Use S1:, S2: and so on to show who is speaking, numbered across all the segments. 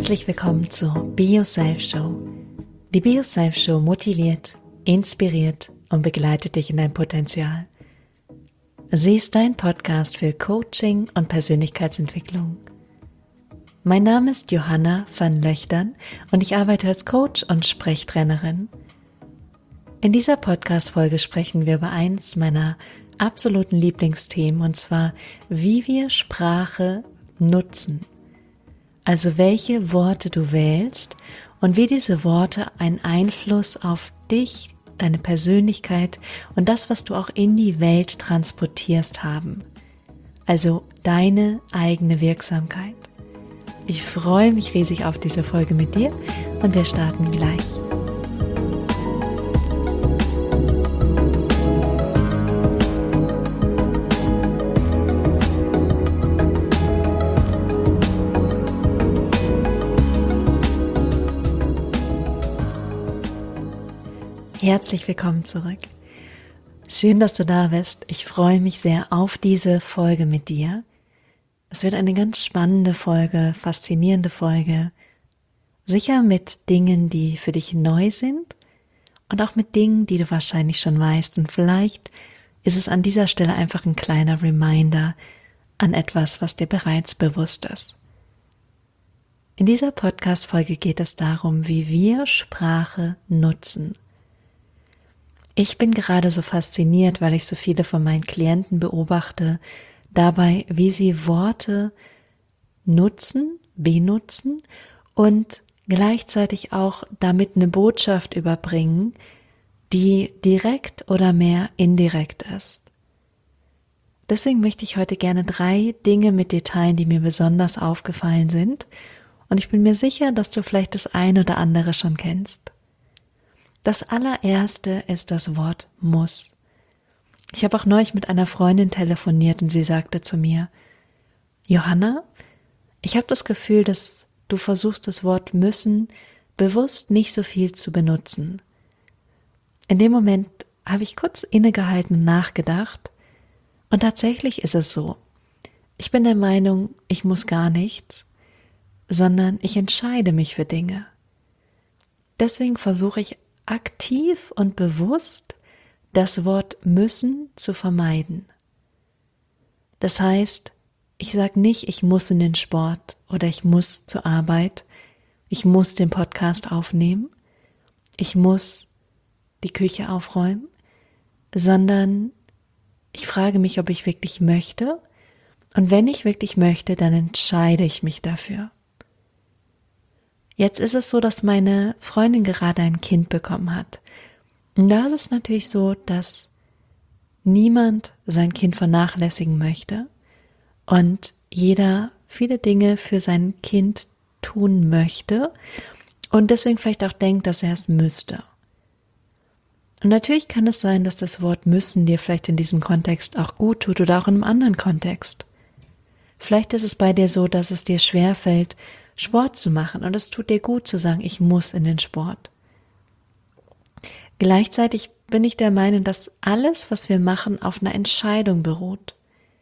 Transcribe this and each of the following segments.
S1: Herzlich willkommen zur Be Yourself Show. Die Be Yourself Show motiviert, inspiriert und begleitet dich in dein Potenzial. Sie ist dein Podcast für Coaching und Persönlichkeitsentwicklung. Mein Name ist Johanna van Löchtern und ich arbeite als Coach und Sprechtrainerin. In dieser Podcast-Folge sprechen wir über eins meiner absoluten Lieblingsthemen, und zwar, wie wir Sprache nutzen. Also welche Worte du wählst und wie diese Worte einen Einfluss auf dich, deine Persönlichkeit und das, was du auch in die Welt transportierst, haben. Also deine eigene Wirksamkeit. Ich freue mich riesig auf diese Folge mit dir und wir starten gleich. Herzlich willkommen zurück. Schön, dass du da bist. Ich freue mich sehr auf diese Folge mit dir. Es wird eine ganz spannende Folge, faszinierende Folge. Sicher mit Dingen, die für dich neu sind und auch mit Dingen, die du wahrscheinlich schon weißt. Und vielleicht ist es an dieser Stelle einfach ein kleiner Reminder an etwas, was dir bereits bewusst ist. In dieser Podcast-Folge geht es darum, wie wir Sprache nutzen. Ich bin gerade so fasziniert, weil ich so viele von meinen Klienten beobachte, dabei, wie sie Worte nutzen, benutzen und gleichzeitig auch damit eine Botschaft überbringen, die direkt oder mehr indirekt ist. Deswegen möchte ich heute gerne 3 Dinge mit dir teilen, die mir besonders aufgefallen sind, und ich bin mir sicher, dass du vielleicht das ein oder andere schon kennst. Das allererste ist das Wort muss. Ich habe auch neulich mit einer Freundin telefoniert und sie sagte zu mir: Johanna, ich habe das Gefühl, dass du versuchst, das Wort müssen bewusst nicht so viel zu benutzen. In dem Moment habe ich kurz innegehalten und nachgedacht, und tatsächlich ist es so. Ich bin der Meinung, ich muss gar nichts, sondern ich entscheide mich für Dinge. Deswegen versuche ich aktiv und bewusst das Wort müssen zu vermeiden. Das heißt, ich sage nicht, ich muss in den Sport oder ich muss zur Arbeit, ich muss den Podcast aufnehmen, ich muss die Küche aufräumen, sondern ich frage mich, ob ich wirklich möchte, und wenn ich wirklich möchte, dann entscheide ich mich dafür. Jetzt ist es so, dass meine Freundin gerade ein Kind bekommen hat. Und da ist es natürlich so, dass niemand sein Kind vernachlässigen möchte und jeder viele Dinge für sein Kind tun möchte und deswegen vielleicht auch denkt, dass er es müsste. Und natürlich kann es sein, dass das Wort müssen dir vielleicht in diesem Kontext auch gut tut oder auch in einem anderen Kontext. Vielleicht ist es bei dir so, dass es dir schwerfällt, Sport zu machen, und es tut dir gut zu sagen, ich muss in den Sport. Gleichzeitig bin ich der Meinung, dass alles, was wir machen, auf einer Entscheidung beruht.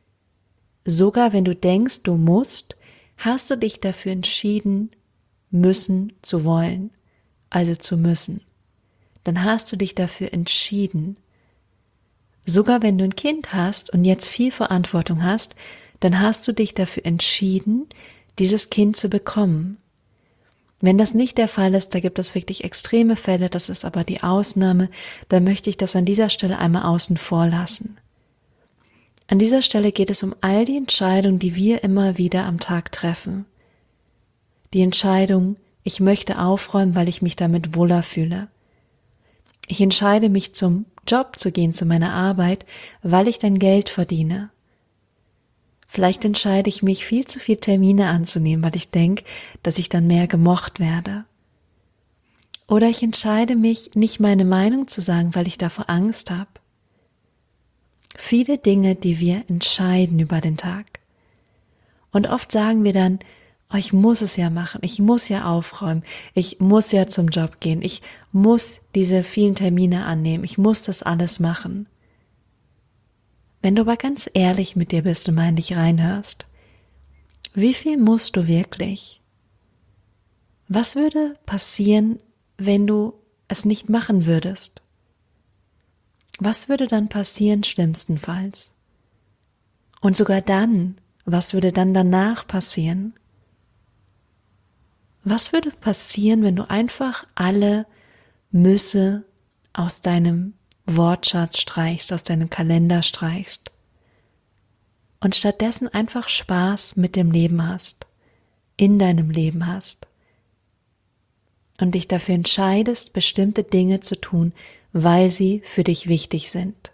S1: Sogar wenn du denkst, du musst, hast du dich dafür entschieden, müssen zu wollen, also zu müssen. Dann hast du dich dafür entschieden. Sogar wenn du ein Kind hast und jetzt viel Verantwortung hast, dann hast du dich dafür entschieden, dieses Kind zu bekommen. Wenn das nicht der Fall ist, da gibt es wirklich extreme Fälle, das ist aber die Ausnahme, dann möchte ich das an dieser Stelle einmal außen vor lassen. An dieser Stelle geht es um all die Entscheidungen, die wir immer wieder am Tag treffen. Die Entscheidung, ich möchte aufräumen, weil ich mich damit wohler fühle. Ich entscheide mich, zum Job zu gehen, zu meiner Arbeit, weil ich dann Geld verdiene. Vielleicht entscheide ich mich, viel zu viele Termine anzunehmen, weil ich denke, dass ich dann mehr gemocht werde. Oder ich entscheide mich, nicht meine Meinung zu sagen, weil ich davor Angst habe. Viele Dinge, die wir entscheiden über den Tag. Und oft sagen wir dann, oh, ich muss es ja machen, ich muss ja aufräumen, ich muss ja zum Job gehen, ich muss diese vielen Termine annehmen, ich muss das alles machen. Wenn du aber ganz ehrlich mit dir bist und mal in dich reinhörst, wie viel musst du wirklich? Was würde passieren, wenn du es nicht machen würdest? Was würde dann passieren schlimmstenfalls? Und sogar dann, was würde dann danach passieren? Was würde passieren, wenn du einfach alle Müsse aus deinem Wortschatz streichst, aus deinem Kalender streichst und stattdessen einfach Spaß mit dem Leben hast, in deinem Leben hast und dich dafür entscheidest, bestimmte Dinge zu tun, weil sie für dich wichtig sind?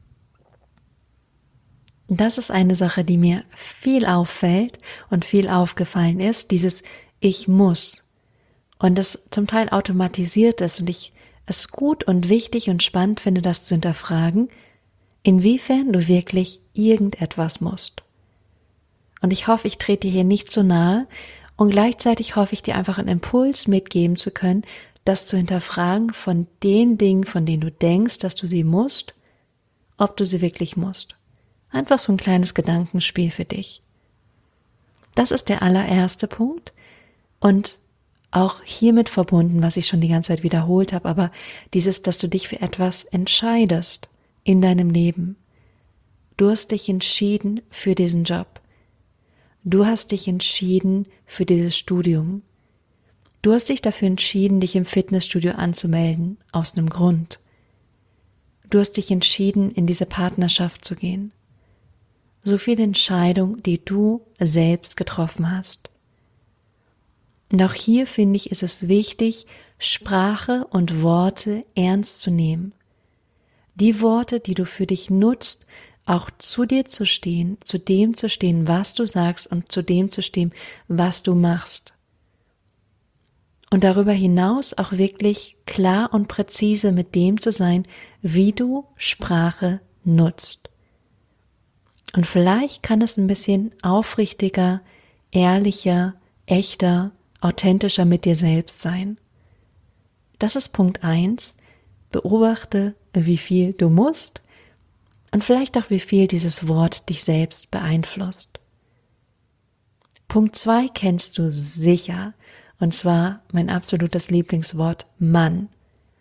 S1: Das ist eine Sache, die mir viel auffällt und viel aufgefallen ist, dieses Ich muss. Und das zum Teil automatisiert ist und ich es gut und wichtig und spannend finde, das zu hinterfragen, inwiefern du wirklich irgendetwas musst. Und ich hoffe, ich trete dir hier nicht zu nahe und gleichzeitig hoffe ich dir einfach einen Impuls mitgeben zu können, das zu hinterfragen von den Dingen, von denen du denkst, dass du sie musst, ob du sie wirklich musst. Einfach so ein kleines Gedankenspiel für dich. Das ist der allererste Punkt und auch hiermit verbunden, was ich schon die ganze Zeit wiederholt habe, aber dieses, dass du dich für etwas entscheidest in deinem Leben. Du hast dich entschieden für diesen Job. Du hast dich entschieden für dieses Studium. Du hast dich dafür entschieden, dich im Fitnessstudio anzumelden, aus einem Grund. Du hast dich entschieden, in diese Partnerschaft zu gehen. So viele Entscheidungen, die du selbst getroffen hast. Und auch hier finde ich, ist es wichtig, Sprache und Worte ernst zu nehmen. Die Worte, die du für dich nutzt, auch zu dir zu stehen, zu dem zu stehen, was du sagst und zu dem zu stehen, was du machst. Und darüber hinaus auch wirklich klar und präzise mit dem zu sein, wie du Sprache nutzt. Und vielleicht kann es ein bisschen aufrichtiger, ehrlicher, echter, authentischer mit dir selbst sein. Das ist Punkt 1. Beobachte, wie viel du musst und vielleicht auch, wie viel dieses Wort dich selbst beeinflusst. Punkt 2 kennst du sicher, und zwar mein absolutes Lieblingswort Mann.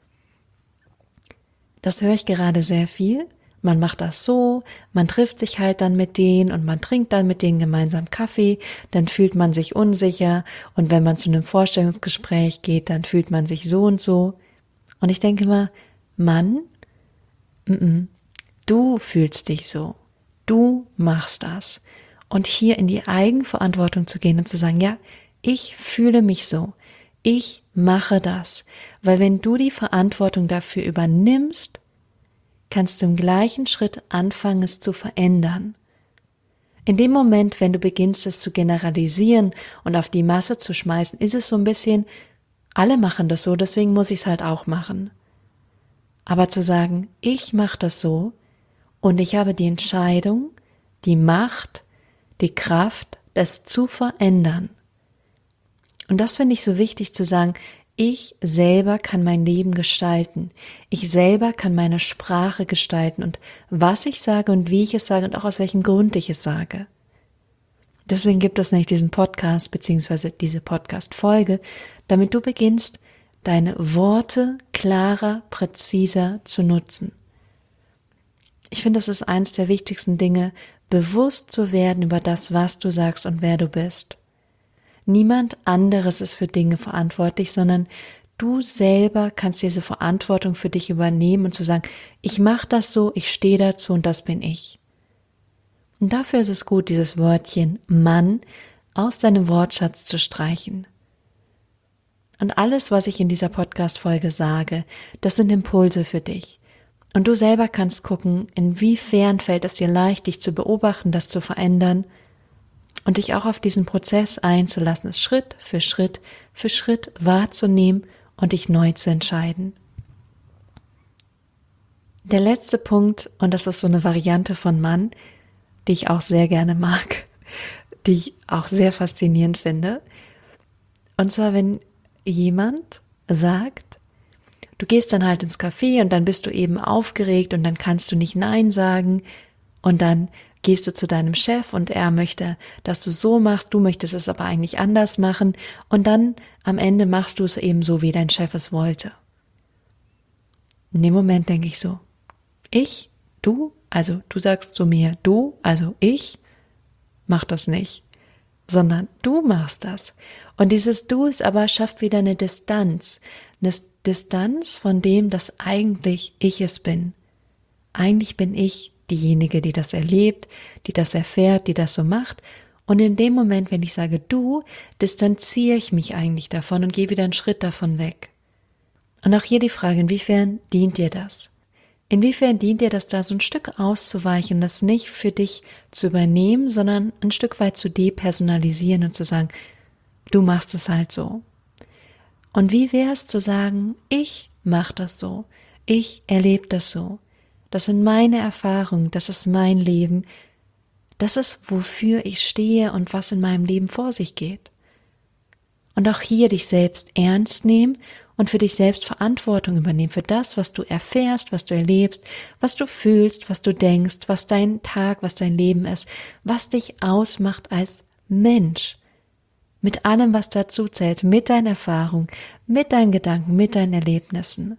S1: Das höre ich gerade sehr viel. Man macht das so, man trifft sich halt dann mit denen und man trinkt dann mit denen gemeinsam Kaffee, dann fühlt man sich unsicher und wenn man zu einem Vorstellungsgespräch geht, dann fühlt man sich so und so. Und ich denke mal, Mann, du fühlst dich so, du machst das. Und hier in die Eigenverantwortung zu gehen und zu sagen, ja, ich fühle mich so, ich mache das, weil wenn du die Verantwortung dafür übernimmst, kannst du im gleichen Schritt anfangen, es zu verändern. In dem Moment, wenn du beginnst, es zu generalisieren und auf die Masse zu schmeißen, ist es so ein bisschen, alle machen das so, deswegen muss ich es halt auch machen. Aber zu sagen, ich mache das so und ich habe die Entscheidung, die Macht, die Kraft, das zu verändern. Und das finde ich so wichtig zu sagen, ich selber kann mein Leben gestalten. Ich selber kann meine Sprache gestalten und was ich sage und wie ich es sage und auch aus welchem Grund ich es sage. Deswegen gibt es nicht diesen Podcast bzw. diese Podcast-Folge, damit du beginnst, deine Worte klarer, präziser zu nutzen. Ich finde, das ist eins der wichtigsten Dinge, bewusst zu werden über das, was du sagst und wer du bist. Niemand anderes ist für Dinge verantwortlich, sondern du selber kannst diese Verantwortung für dich übernehmen und zu sagen, ich mache das so, ich stehe dazu und das bin ich. Und dafür ist es gut, dieses Wörtchen Mann aus deinem Wortschatz zu streichen. Und alles, was ich in dieser Podcast-Folge sage, das sind Impulse für dich. Und du selber kannst gucken, inwiefern fällt es dir leicht, dich zu beobachten, das zu verändern und dich auch auf diesen Prozess einzulassen, es Schritt für Schritt wahrzunehmen und dich neu zu entscheiden. Der letzte Punkt, und das ist so eine Variante von Mann, die ich auch sehr gerne mag, die ich auch sehr faszinierend finde. Und zwar, wenn jemand sagt, du gehst dann halt ins Café und dann bist du eben aufgeregt und dann kannst du nicht Nein sagen und dann gehst du zu deinem Chef und er möchte, dass du so machst, du möchtest es aber eigentlich anders machen und dann am Ende machst du es eben so, wie dein Chef es wollte. In dem Moment denke ich so, du sagst zu mir, also ich, mach das nicht, sondern du machst das. Und dieses Du ist aber schafft wieder eine Distanz von dem, dass eigentlich ich es bin. Eigentlich bin ich diejenige, die das erlebt, die das erfährt, die das so macht. Und in dem Moment, wenn ich sage du, distanziere ich mich eigentlich davon und gehe wieder einen Schritt davon weg. Und auch hier die Frage, inwiefern dient dir das? Inwiefern dient dir das, da so ein Stück auszuweichen, das nicht für dich zu übernehmen, sondern ein Stück weit zu depersonalisieren und zu sagen, du machst es halt so. Und wie wäre es zu sagen, ich mache das so, ich erlebe das so, das sind meine Erfahrungen, das ist mein Leben, das ist, wofür ich stehe und was in meinem Leben vor sich geht. Und auch hier dich selbst ernst nehmen und für dich selbst Verantwortung übernehmen, für das, was du erfährst, was du erlebst, was du fühlst, was du denkst, was dein Tag, was dein Leben ist, was dich ausmacht als Mensch. Mit allem, was dazu zählt, mit deinen Erfahrungen, mit deinen Gedanken, mit deinen Erlebnissen.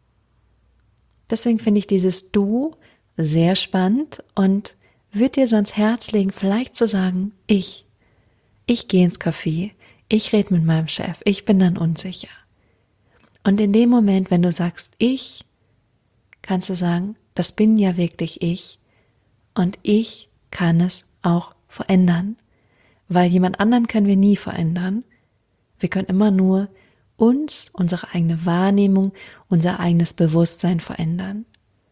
S1: Deswegen finde ich dieses Du sehr spannend und würde dir so ans Herz legen, vielleicht zu sagen, ich gehe ins Café, ich rede mit meinem Chef, ich bin dann unsicher. Und in dem Moment, wenn du sagst, ich, kannst du sagen, das bin ja wirklich ich und ich kann es auch verändern. Weil jemand anderen können wir nie verändern. Wir können immer nur uns, unsere eigene Wahrnehmung, unser eigenes Bewusstsein verändern.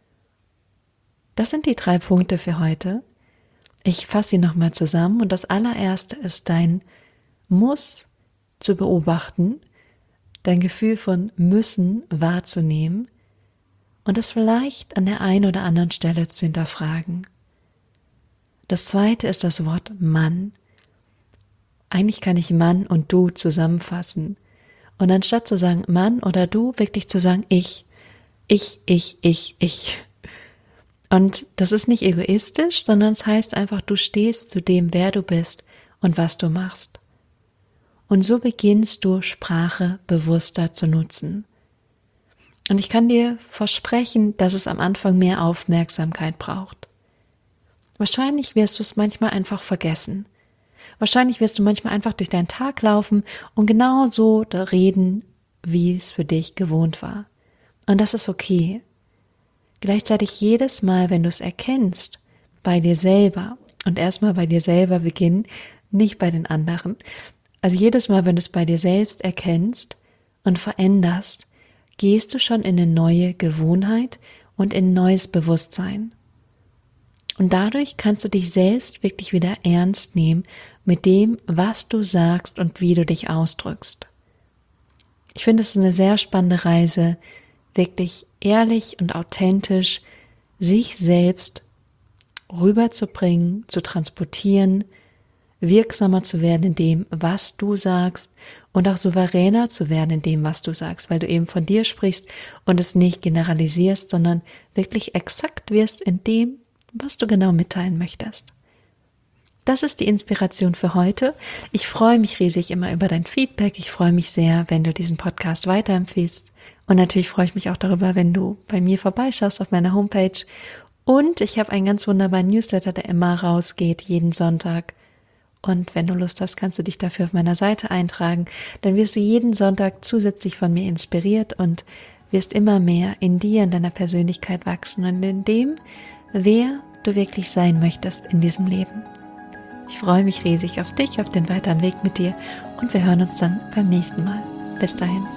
S1: Das sind die 3 Punkte für heute. Ich fasse sie nochmal zusammen und das allererste ist dein Muss zu beobachten, dein Gefühl von müssen wahrzunehmen und es vielleicht an der einen oder anderen Stelle zu hinterfragen. Das zweite ist das Wort Mann. Eigentlich kann ich Mann und du zusammenfassen. Und anstatt zu sagen Mann oder du, wirklich zu sagen ich. Und das ist nicht egoistisch, sondern es heißt einfach, du stehst zu dem, wer du bist und was du machst. Und so beginnst du, Sprache bewusster zu nutzen. Und ich kann dir versprechen, dass es am Anfang mehr Aufmerksamkeit braucht. Wahrscheinlich wirst du es manchmal einfach vergessen. Wahrscheinlich wirst du manchmal einfach durch deinen Tag laufen und genau so reden, wie es für dich gewohnt war. Und das ist okay. Gleichzeitig jedes Mal, wenn du es erkennst, bei dir selber und erstmal bei dir selber beginnen, nicht bei den anderen. Also jedes Mal, wenn du es bei dir selbst erkennst und veränderst, gehst du schon in eine neue Gewohnheit und in ein neues Bewusstsein. Und dadurch kannst du dich selbst wirklich wieder ernst nehmen mit dem, was du sagst und wie du dich ausdrückst. Ich finde, es ist eine sehr spannende Reise, wirklich ehrlich und authentisch sich selbst rüberzubringen, zu transportieren, wirksamer zu werden in dem, was du sagst und auch souveräner zu werden in dem, was du sagst, weil du eben von dir sprichst und es nicht generalisierst, sondern wirklich exakt wirst in dem, was du genau mitteilen möchtest. Das ist die Inspiration für heute. Ich freue mich riesig immer über dein Feedback. Ich freue mich sehr, wenn du diesen Podcast weiterempfiehlst. Und natürlich freue ich mich auch darüber, wenn du bei mir vorbeischaust auf meiner Homepage. Und ich habe einen ganz wunderbaren Newsletter, der immer rausgeht, jeden Sonntag. Und wenn du Lust hast, kannst du dich dafür auf meiner Seite eintragen. Dann wirst du jeden Sonntag zusätzlich von mir inspiriert und wirst immer mehr in dir, in deiner Persönlichkeit wachsen und in dem, wer du wirklich sein möchtest in diesem Leben. Ich freue mich riesig auf dich, auf den weiteren Weg mit dir und wir hören uns dann beim nächsten Mal. Bis dahin.